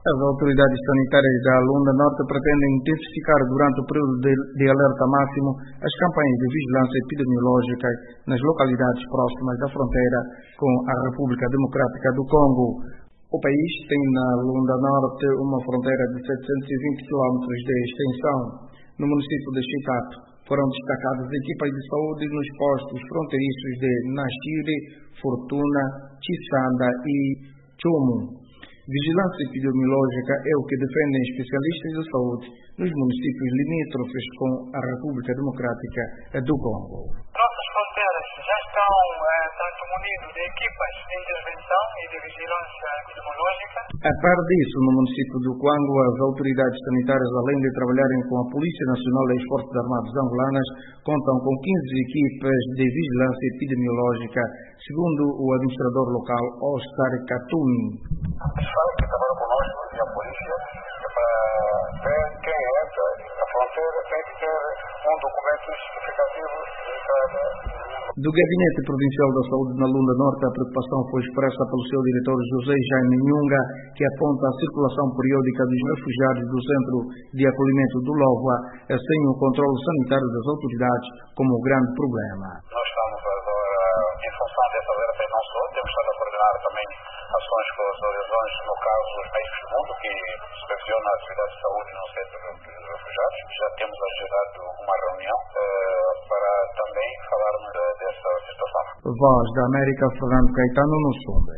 As autoridades sanitárias da Lunda Norte pretendem intensificar durante o período de alerta máximo as campanhas de vigilância epidemiológica nas localidades próximas da fronteira com a República Democrática do Congo. O país tem na Lunda Norte uma fronteira de 720 km de extensão. No município de Chitato foram destacadas equipas de saúde nos postos fronteiriços de Nashire, Fortuna, Chisanda e Chumu. Vigilância epidemiológica é o que defendem especialistas de saúde nos municípios limítrofes com a República Democrática do Congo. Nossas fronteiras já estão tanto munidas de equipas de intervenção e de vigilância epidemiológica. A par disso, no município do Quango, as autoridades sanitárias, além de trabalharem com a Polícia Nacional e as Forças Armadas angolanas, contam com 15 equipas de vigilância epidemiológica, segundo o administrador local, Oscar Katumi. Eles falam que trabalham conosco e a polícia para ver quem entra. A fronteira tem que ter um documento justificativo de entrada. Do Gabinete Provincial da Saúde na Lunda Norte, a preocupação foi expressa pelo seu diretor José Jaime Nhunga, que aponta a circulação periódica dos refugiados do Centro de Acolhimento do Lova, sem o controle sanitário das autoridades, como o grande problema. Nós estamos agora, em função dessa alerta, não só, temos estado a coordenar também ações com as organizações, no caso os países do mundo, que supervisionam a atividade de saúde no centro dos refugiados. Já temos agendado uma reunião para também falarmos dessa situação. Voz da América, Fernando Caetano, no Sul.